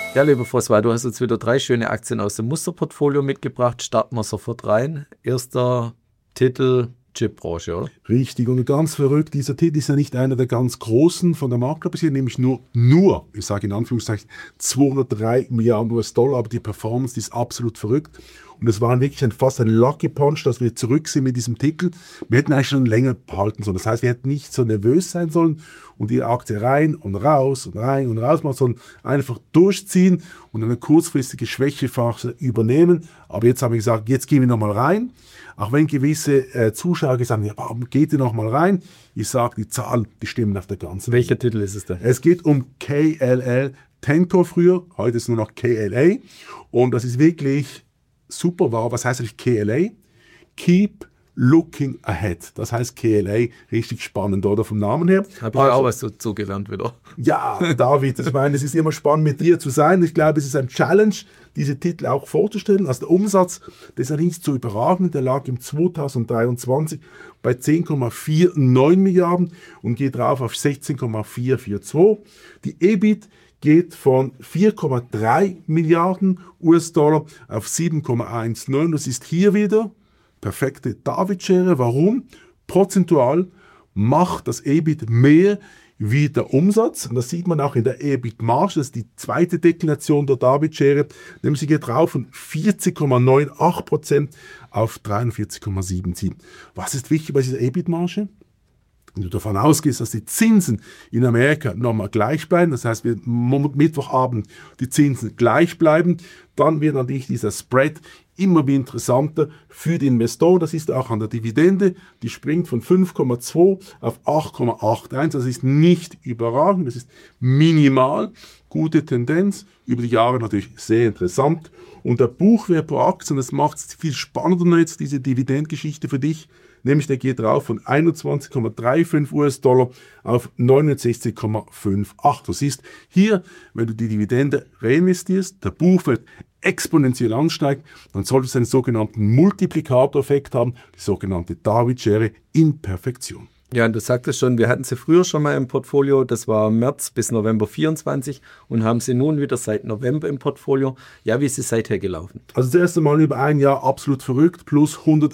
Ja, lieber François, du hast jetzt wieder 3 schöne Aktien aus dem Musterportfolio mitgebracht. Starten wir sofort rein. Erster Titel, Chipbranche, oder? Richtig, und ganz verrückt, dieser Titel ist ja nicht einer der ganz großen von der Marktkapitalisierung, nämlich nur, ich sage in Anführungszeichen, 203 Milliarden US-Dollar, aber die Performance die ist absolut verrückt. Und es war wirklich fast ein Lucky Punch, dass wir zurück sind mit diesem Titel. Wir hätten eigentlich schon länger behalten sollen. Das heißt, wir hätten nicht so nervös sein sollen und die Aktie rein und raus und rein und raus machen, sondern einfach durchziehen und eine kurzfristige Schwächephase übernehmen. Aber jetzt habe ich gesagt, jetzt gehen wir nochmal rein. Auch wenn gewisse Zuschauer gesagt haben, ja, warum geht ihr nochmal rein? Ich sage, die Zahlen, die stimmen auf der ganzen Welcher Titel ist es denn? Es geht um KLL, Tentor früher, heute ist nur noch KLA. Und das ist wirklich super. Was heißt eigentlich KLA? Keep Looking Ahead. Das heißt KLA, richtig spannend, oder? Vom Namen her. Habe ich auch was dazu gelernt wieder. Ja, David, ich meine, es ist immer spannend, mit dir zu sein. Ich glaube, es ist ein Challenge, diese Titel auch vorzustellen. Also der Umsatz, das ist ja nicht so überragend. Der lag im 2023 bei 10,49 Milliarden und geht rauf auf 16,442. Die EBIT geht von 4,3 Milliarden US-Dollar auf 7,19. Das ist hier wieder perfekte David-Schere. Warum? Prozentual macht das EBIT mehr wie der Umsatz. Und das sieht man auch in der EBIT-Marge. Das ist die zweite Deklination der David-Schere. Nämlich sie geht rauf von 40,98% auf 43,77%. Was ist wichtig bei dieser EBIT-Marge? Wenn du davon ausgehst, dass die Zinsen in Amerika nochmal gleich bleiben, das heißt, wir Mittwochabend die Zinsen gleich bleiben, dann wird natürlich dieser Spread immer wie interessanter für die Investoren. Das ist auch an der Dividende, die springt von 5,2 auf 8,81. Das ist nicht überragend, das ist minimal, gute Tendenz, über die Jahre natürlich sehr interessant. Und der Buchwert pro Aktie, und das macht es viel spannender jetzt, diese Dividendgeschichte für dich, nämlich der geht rauf von 21,35 US-Dollar auf 69,58. Du siehst hier, wenn du die Dividende reinvestierst, der Buchwert exponentiell ansteigt, dann solltest du einen sogenannten Multiplikatoreffekt haben, die sogenannte David-Schere in Perfektion. Ja, und du sagtest schon, wir hatten sie früher schon mal im Portfolio, das war März bis November 24 und haben sie nun wieder seit November im Portfolio. Ja, wie ist es seither gelaufen? Also das erste Mal über ein Jahr absolut verrückt, plus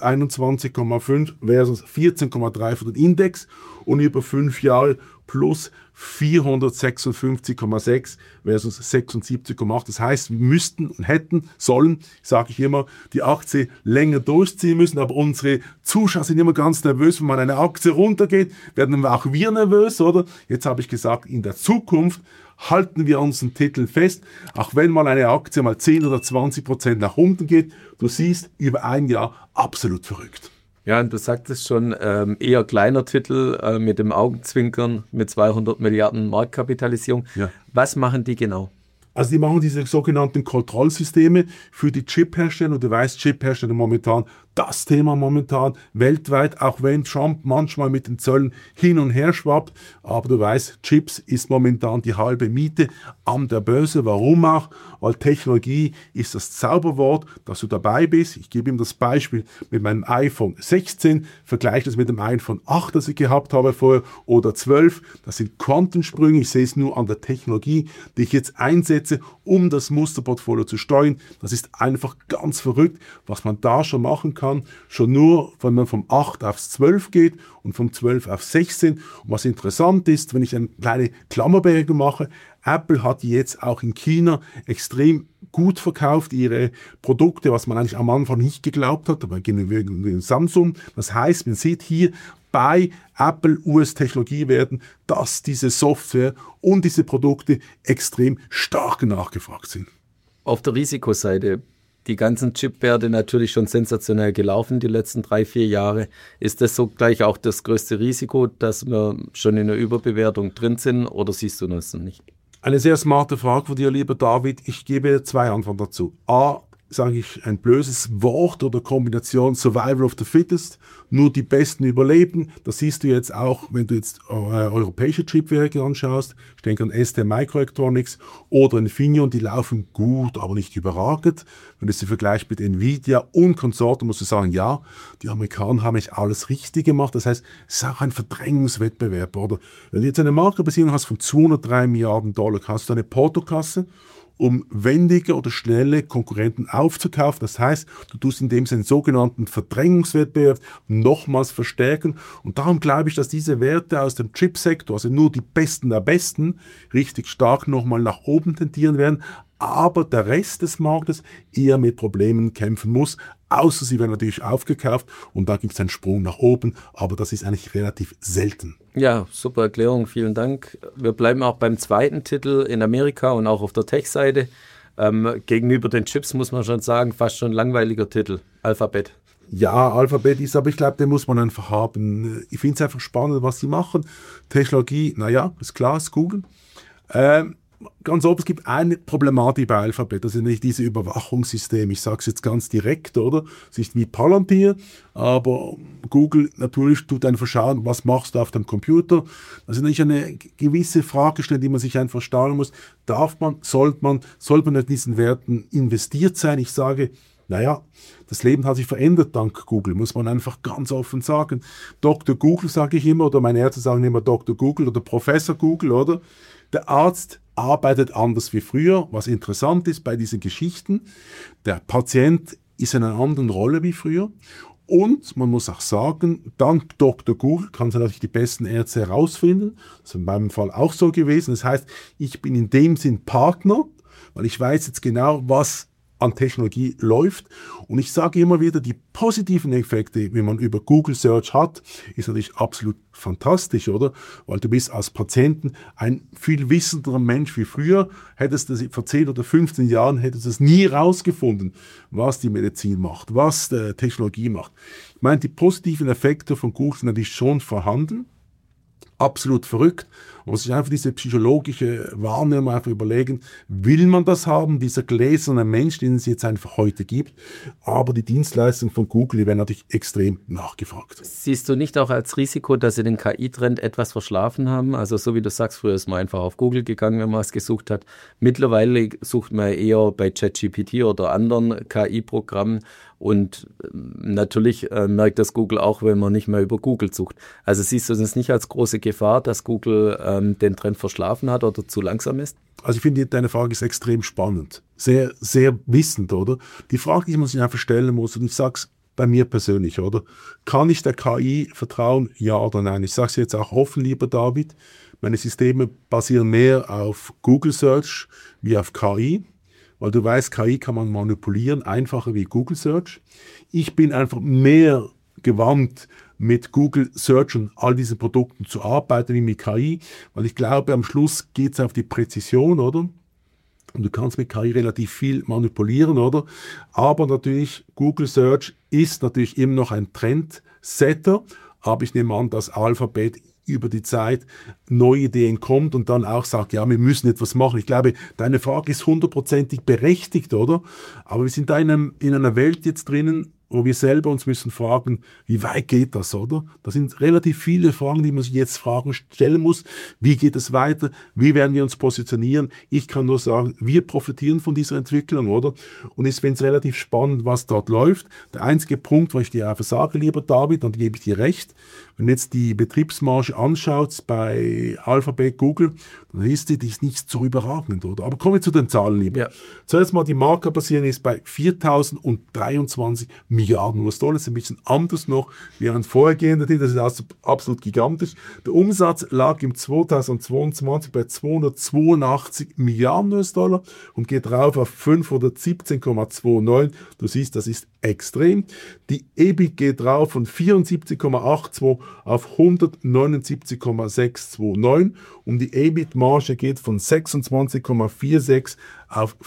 121,5 versus 14,3 für den Index und über 5 Jahre plus 456,6 versus 76,8. Das heißt, wir müssten und hätten, sollen, sage ich immer, die Aktie länger durchziehen müssen. Aber unsere Zuschauer sind immer ganz nervös, wenn man eine Aktie runtergeht, werden auch wir nervös, oder? Jetzt habe ich gesagt, in der Zukunft halten wir unseren Titel fest, auch wenn mal eine Aktie mal 10 oder 20% nach unten geht. Du siehst, über ein Jahr absolut verrückt. Ja, und du sagtest schon, eher kleiner Titel mit dem Augenzwinkern mit 200 Milliarden Marktkapitalisierung. Ja. Was machen die genau? Also die machen diese sogenannten Kontrollsysteme für die Chiphersteller. Und du weißt, Chiphersteller momentan, das Thema momentan weltweit, auch wenn Trump manchmal mit den Zöllen hin und her schwappt. Aber du weißt, Chips ist momentan die halbe Miete an der Börse. Warum auch? Weil Technologie ist das Zauberwort, dass du dabei bist. Ich gebe ihm das Beispiel mit meinem iPhone 16, vergleiche das mit dem iPhone 8, das ich gehabt habe vorher, oder 12. Das sind Quantensprünge. Ich sehe es nur an der Technologie, die ich jetzt einsetze, um das Musterportfolio zu steuern. Das ist einfach ganz verrückt, was man da schon machen kann. Schon nur, wenn man vom 8 aufs 12 geht und vom 12 auf 16. Und was interessant ist, wenn ich eine kleine Klammerbemerkung mache, Apple hat jetzt auch in China extrem gut verkauft, ihre Produkte, was man eigentlich am Anfang nicht geglaubt hat, aber gegen Samsung. Das heißt, man sieht hier bei Apple US-Technologiewerten, dass diese Software und diese Produkte extrem stark nachgefragt sind. Auf der Risikoseite, die ganzen Chipwerte natürlich schon sensationell gelaufen die letzten 3-4 Jahre. Ist das so gleich auch das größte Risiko, dass wir schon in der Überbewertung drin sind, oder siehst du das noch nicht? Eine sehr smarte Frage von dir, lieber David. Ich gebe 2 Antworten dazu. A, sage ich ein böses Wort oder Kombination Survival of the Fittest, nur die Besten überleben. Das siehst du jetzt auch, wenn du jetzt europäische Chipwerke anschaust. Ich denke an ST Microelectronics oder Infineon, die laufen gut, aber nicht überragend. Wenn du sie vergleichst mit Nvidia und Konsorten, musst du sagen, ja, die Amerikaner haben echt alles richtig gemacht. Das heißt, es ist auch ein Verdrängungswettbewerb. Oder wenn du jetzt eine Marktbesicherung hast von 203 Milliarden Dollar, hast du eine Portokasse um wendige oder schnelle Konkurrenten aufzukaufen. Das heißt, du tust in dem Sinne einen sogenannten Verdrängungswettbewerb nochmals verstärken. Und darum glaube ich, dass diese Werte aus dem Chipsektor, also nur die Besten der Besten, richtig stark nochmal nach oben tendieren werden. Aber der Rest des Marktes eher mit Problemen kämpfen muss, außer sie werden natürlich aufgekauft und da gibt es einen Sprung nach oben, aber das ist eigentlich relativ selten. Ja, super Erklärung, vielen Dank. Wir bleiben auch beim zweiten Titel in Amerika und auch auf der Tech-Seite. Gegenüber den Chips muss man schon sagen, fast schon ein langweiliger Titel, Alphabet. Ja, Alphabet ist, aber ich glaube, den muss man einfach haben. Ich finde es einfach spannend, was sie machen. Technologie, naja, ist klar, ist Google. Ganz oben, es gibt eine Problematik bei Alphabet, das ist nicht dieses Überwachungssystem. Ich sage es jetzt ganz direkt, oder? Es ist wie Palantir, aber Google natürlich tut einfach schauen, was machst du auf dem Computer. Das ist nicht eine gewisse Fragestellung, die man sich einfach stellen muss. Darf man, sollte man in diesen Werten investiert sein? Ich sage, naja, das Leben hat sich verändert dank Google, muss man einfach ganz offen sagen. Dr. Google sage ich immer, oder meine Ärzte sagen immer Dr. Google oder Professor Google, oder? Der Arzt arbeitet anders wie früher, was interessant ist bei diesen Geschichten. Der Patient ist in einer anderen Rolle wie früher. Und man muss auch sagen, dank Dr. Google kann sie natürlich die besten Ärzte herausfinden. Das ist in meinem Fall auch so gewesen. Das heißt, ich bin in dem Sinn Partner, weil ich weiß jetzt genau, was an Technologie läuft. Und ich sage immer wieder, die positiven Effekte, wie man über Google Search hat, ist natürlich absolut fantastisch, oder? Weil du bist als Patienten ein viel wissenderer Mensch wie früher. Hättest du vor 10 oder 15 Jahren hättest du es nie rausgefunden, was die Medizin macht, was die Technologie macht. Ich meine, die positiven Effekte von Google sind natürlich schon vorhanden. Absolut verrückt. Man muss sich einfach diese psychologische Wahrnehmung einfach überlegen, will man das haben, dieser gläserne Mensch, den es jetzt einfach heute gibt. Aber die Dienstleistungen von Google, die werden natürlich extrem nachgefragt. Siehst du nicht auch als Risiko, dass sie den KI-Trend etwas verschlafen haben? Also so wie du sagst, früher ist man einfach auf Google gegangen, wenn man was gesucht hat. Mittlerweile sucht man eher bei ChatGPT oder anderen KI-Programmen. Und natürlich merkt das Google auch, wenn man nicht mehr über Google sucht. Also siehst du das nicht als große Gefahr, dass Google den Trend verschlafen hat oder zu langsam ist? Also ich finde, deine Frage ist extrem spannend. Sehr, sehr wissend, oder? Die Frage, die man sich einfach stellen muss, und ich sage es bei mir persönlich, oder? Kann ich der KI vertrauen, ja oder nein? Ich sage es jetzt auch offen, lieber David. Meine Systeme basieren mehr auf Google Search wie auf KI. Weil du weißt, KI kann man manipulieren, einfacher wie Google Search. Ich bin einfach mehr gewandt, mit Google Search und all diesen Produkten zu arbeiten wie mit KI, weil ich glaube, am Schluss geht es auf die Präzision, oder? Und du kannst mit KI relativ viel manipulieren, oder? Aber natürlich, Google Search ist natürlich immer noch ein Trendsetter, aber ich nehme an, dass Alphabet über die Zeit neue Ideen kommt und dann auch sagt, ja, wir müssen etwas machen. Ich glaube, deine Frage ist 100%ig berechtigt, oder? Aber wir sind da in einer Welt jetzt drinnen, wo wir selber uns müssen fragen, wie weit geht das, oder? Das sind relativ viele Fragen, die man sich jetzt stellen muss. Wie geht es weiter? Wie werden wir uns positionieren? Ich kann nur sagen, wir profitieren von dieser Entwicklung, oder? Und ich finde es relativ spannend, was dort läuft. Der einzige Punkt, wo ich dir einfach sage, lieber David, und da gebe ich dir recht, wenn du jetzt die Betriebsmarge anschaut bei Alphabet, Google, dann ist die ist nicht so überragend, oder? Aber kommen wir zu den Zahlen, lieber. Ja. Zuerst mal, die Marktkapitalisierung ist bei 4.023 Milliarden US-Dollar. Das ist ein bisschen anders noch wie ein vorhergehender Titel. Das ist also absolut gigantisch. Der Umsatz lag im 2022 bei 282 Milliarden US-Dollar und geht rauf auf 517,29. Du siehst, das ist extrem. Die EBIT geht rauf von 74,82 auf 179,629 und die EBIT-Marge geht von 26,46 auf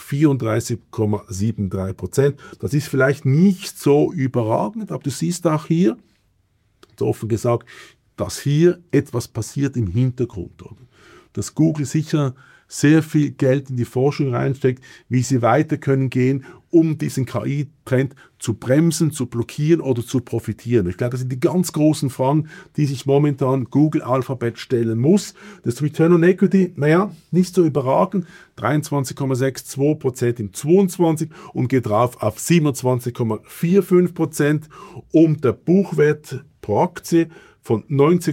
34,73%. Das ist vielleicht nicht so überragend, aber du siehst auch hier, offen gesagt, dass hier etwas passiert im Hintergrund. Oder? Dass Google sicher sehr viel Geld in die Forschung reinsteckt, wie sie weiter können gehen, um diesen KI-Trend zu bremsen, zu blockieren oder zu profitieren. Ich glaube, das sind die ganz großen Fragen, die sich momentan Google Alphabet stellen muss. Das Return on Equity, naja, nicht so überragend, 23,62% im 22 und geht rauf auf 27,45% und der Buchwert pro Aktie von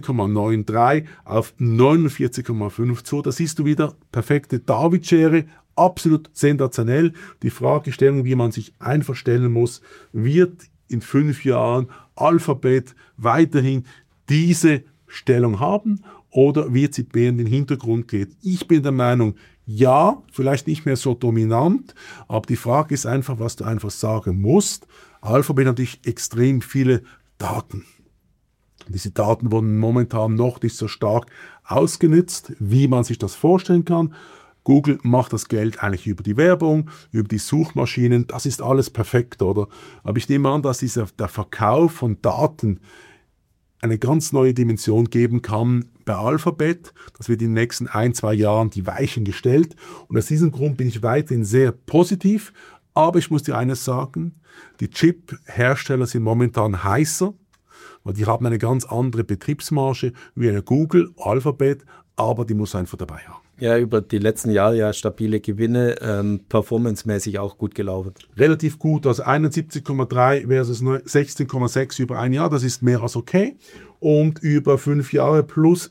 19,93 auf 49,52. Da siehst du wieder perfekte David-Schere, absolut sensationell. Die Fragestellung, wie man sich einfach stellen muss, wird in 5 Jahren Alphabet weiterhin diese Stellung haben oder wird sie mehr in den Hintergrund gehen? Ich bin der Meinung, ja, vielleicht nicht mehr so dominant, aber die Frage ist einfach, was du einfach sagen musst. Alphabet hat natürlich extrem viele Daten. Diese Daten wurden momentan noch nicht so stark ausgenutzt, wie man sich das vorstellen kann. Google macht das Geld eigentlich über die Werbung, über die Suchmaschinen, das ist alles perfekt, oder? Aber ich nehme an, dass der Verkauf von Daten eine ganz neue Dimension geben kann bei Alphabet. Das wird in den nächsten 1-2 Jahren die Weichen gestellt. Und aus diesem Grund bin ich weiterhin sehr positiv. Aber ich muss dir eines sagen, die Chip-Hersteller sind momentan heißer, weil die haben eine ganz andere Betriebsmarge wie eine Google, Alphabet, aber die muss einfach dabei haben. Ja, über die letzten Jahre ja stabile Gewinne, performancemäßig auch gut gelaufen. Relativ gut, also 71,3 versus 16,6 über ein Jahr, das ist mehr als okay. Und über 5 Jahre plus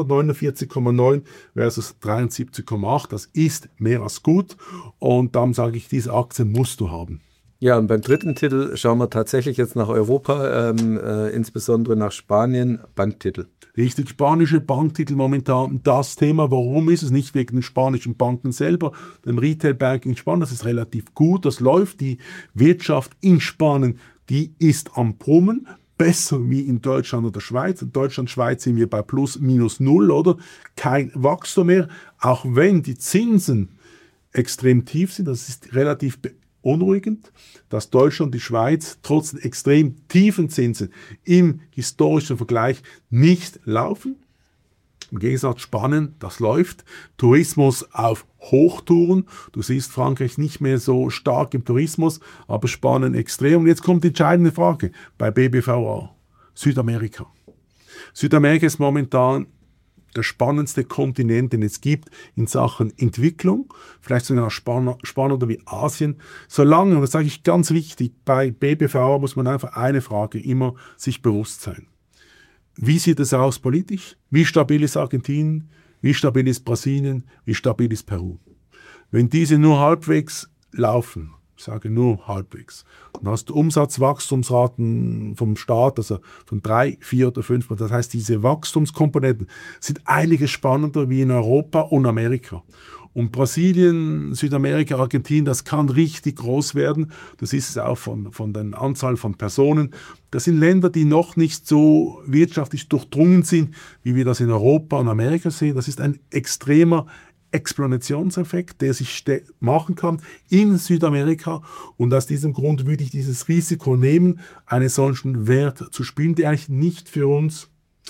249,9 versus 73,8, das ist mehr als gut. Und darum sage ich, diese Aktie musst du haben. Ja, und beim dritten Titel schauen wir tatsächlich jetzt nach Europa, insbesondere nach Spanien, Banktitel. Richtig, spanische Banktitel momentan das Thema. Warum ist es nicht wegen den spanischen Banken selber? Dem Retail-Banking in Spanien, das ist relativ gut, das läuft. Die Wirtschaft in Spanien, die ist am Brummen. Besser wie in Deutschland oder Schweiz. In Deutschland, Schweiz sind wir bei plus minus null, oder? Kein Wachstum mehr. Auch wenn die Zinsen extrem tief sind, das ist relativ beunruhigend, dass Deutschland und die Schweiz trotz extrem tiefen Zinsen im historischen Vergleich nicht laufen. Im Gegensatz Spanien, das läuft. Tourismus auf Hochtouren. Du siehst Frankreich nicht mehr so stark im Tourismus, aber Spanien extrem. Und jetzt kommt die entscheidende Frage bei BBVA. Südamerika. Südamerika ist momentan der spannendste Kontinent, den es gibt in Sachen Entwicklung, vielleicht sogar spannender wie Asien. Solange, und das sage ich ganz wichtig, bei BBVA muss man einfach eine Frage immer sich bewusst sein. Wie sieht es aus politisch? Wie stabil ist Argentinien? Wie stabil ist Brasilien? Wie stabil ist Peru? Wenn diese nur halbwegs laufen, ich sage nur halbwegs, dann hast du Umsatzwachstumsraten vom Staat, also von 3, 4 oder 5. Das heißt, diese Wachstumskomponenten sind einiges spannender wie in Europa und Amerika. Und Brasilien, Südamerika, Argentinien, das kann richtig groß werden. Das ist es auch von der Anzahl von Personen. Das sind Länder, die noch nicht so wirtschaftlich durchdrungen sind, wie wir das in Europa und Amerika sehen. Das ist ein extremer Exponentionseffekt, der sich machen kann in Südamerika. Und aus diesem Grund würde ich dieses Risiko nehmen, einen solchen Wert zu spielen, der eigentlich nicht für uns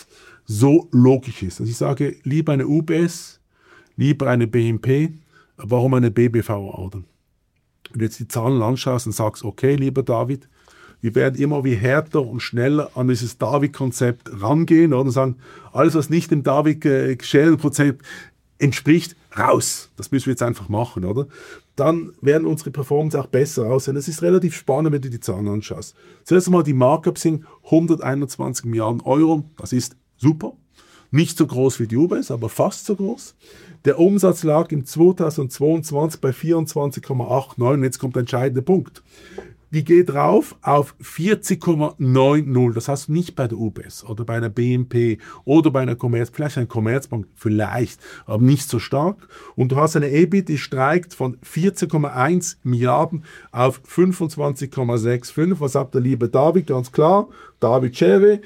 so logisch ist. Also ich sage, lieber eine UBS, lieber eine BNP, warum eine BBVA? Wenn du jetzt die Zahlen anschaust und sagst, okay, lieber David, wir werden immer wie härter und schneller an dieses David-Konzept rangehen oder sagen, alles, was nicht dem David-Schellen-Konzept entspricht, raus. Das müssen wir jetzt einfach machen, oder? Dann werden unsere Performance auch besser aussehen. Das ist relativ spannend, wenn du die Zahlen anschaust. Zuerst einmal, die Markups sind 121 Milliarden Euro. Das ist super. Nicht so groß wie die UBS, aber fast so groß. Der Umsatz lag im 2022 bei 24,89. Jetzt kommt der entscheidende Punkt. Die geht rauf auf 40,90. Das hast du nicht bei der UBS oder bei einer BNP oder bei einer vielleicht einer Commerzbank, vielleicht, aber nicht so stark. Und du hast eine EBIT, die steigt von 14,1 Milliarden auf 25,65. Was sagt der liebe David? Ganz klar, David Cere,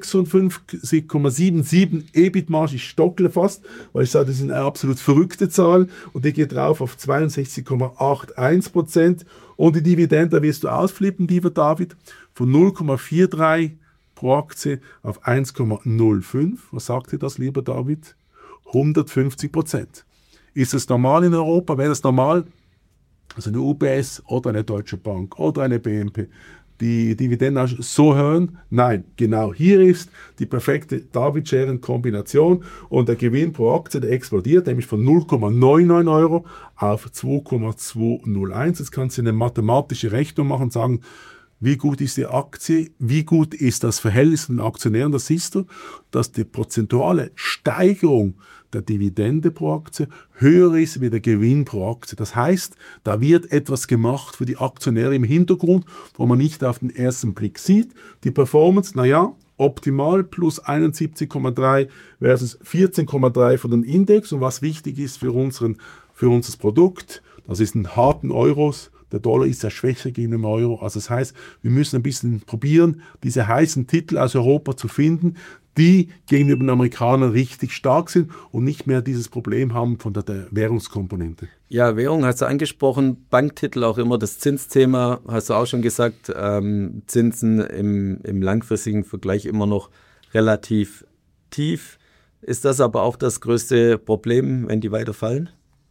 56,77 EBIT-Marge. Ich stockle fast, weil ich sage, das ist eine absolut verrückte Zahl. Und die geht rauf auf 62,81%. Und die Dividende wirst du ausflippen, lieber David, von 0,43 pro Aktie auf 1,05. Was sagt dir das, lieber David? 150%. Ist es normal in Europa? Wäre das normal? Also eine UBS oder eine Deutsche Bank oder eine BNP, die Dividenden so hören? Nein, genau hier ist die perfekte David-Scheren-Kombination und der Gewinn pro Aktie, der explodiert, nämlich von 0,99 Euro auf 2,201. Jetzt kannst du eine mathematische Rechnung machen und sagen, wie gut ist die Aktie, wie gut ist das Verhältnis von den Aktionären. Da siehst du, dass die prozentuale Steigerung der Dividende pro Aktie höher ist wie der Gewinn pro Aktie. Das heißt, da wird etwas gemacht für die Aktionäre im Hintergrund, wo man nicht auf den ersten Blick sieht. Die Performance, optimal plus 71,3 versus 14,3 von den Index. Und was wichtig ist für unser Produkt, das ist in harten Euros. Der Dollar ist ja schwächer gegen den Euro. Also das heißt, wir müssen ein bisschen probieren, diese heißen Titel aus Europa zu finden, die gegenüber den Amerikanern richtig stark sind und nicht mehr dieses Problem haben von der Währungskomponente. Ja, Währung hast du angesprochen, Banktitel auch immer das Zinsthema, hast du auch schon gesagt, Zinsen im langfristigen Vergleich immer noch relativ tief. Ist das aber auch das größte Problem, wenn die weiter fallen?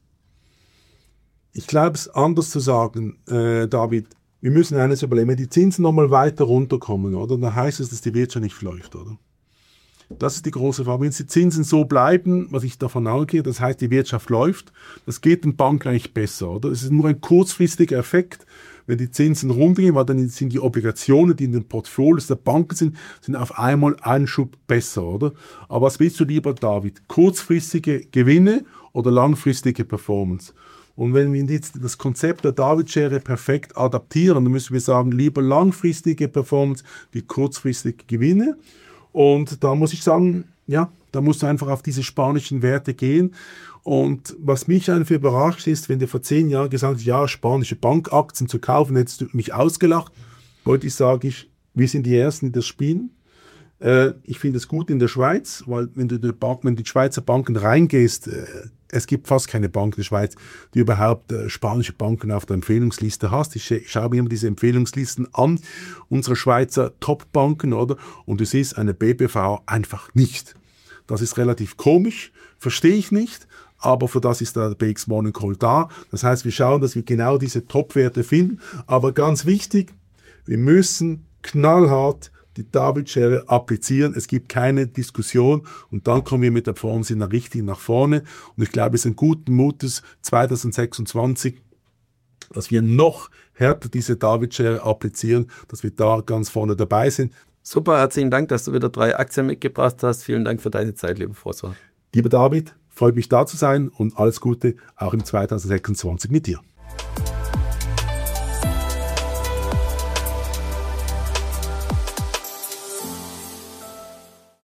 Ich glaube, es anders zu sagen, David, wir müssen eines überlegen, wenn die Zinsen nochmal weiter runterkommen, oder, dann heißt es, dass die Wirtschaft nicht läuft, oder? Das ist die große Frage. Wenn die Zinsen so bleiben, was ich davon ausgehe, das heißt, die Wirtschaft läuft, das geht den Banken eigentlich besser, oder? Es ist nur ein kurzfristiger Effekt, wenn die Zinsen runtergehen, weil dann sind die Obligationen, die in den Portfolios der Banken sind auf einmal einen Schub besser, oder? Aber was willst du lieber, David? Kurzfristige Gewinne oder langfristige Performance? Und wenn wir jetzt das Konzept der David-Schere perfekt adaptieren, dann müssen wir sagen, lieber langfristige Performance wie kurzfristige Gewinne. Und da muss ich sagen, ja, da musst du einfach auf diese spanischen Werte gehen. Und was mich einfach überrascht ist, wenn du vor 10 Jahren gesagt hast, ja, spanische Bankaktien zu kaufen, hättest du mich ausgelacht. Heute sage ich, wir sind die Ersten, die das spielen. Ich finde es gut in der Schweiz, weil wenn du in die Schweizer Banken reingehst, es gibt fast keine Bank in der Schweiz, die überhaupt spanische Banken auf der Empfehlungsliste hast. Ich schaue mir immer diese Empfehlungslisten an, unsere Schweizer Top-Banken, oder? Und du siehst eine BBV einfach nicht. Das ist relativ komisch, verstehe ich nicht, aber für das ist der BX Morning Call da. Das heißt, wir schauen, dass wir genau diese Top-Werte finden. Aber ganz wichtig, wir müssen knallhart die David-Schere applizieren. Es gibt keine Diskussion und dann kommen wir mit der Performance richtig nach vorne. Und ich glaube, es ist ein guten Mutes 2026, dass wir noch härter diese David-Schere applizieren, dass wir da ganz vorne dabei sind. Super, herzlichen Dank, dass du wieder 3 Aktien mitgebracht hast. Vielen Dank für deine Zeit, lieber François. Lieber David, freut mich da zu sein und alles Gute auch im 2026 mit dir.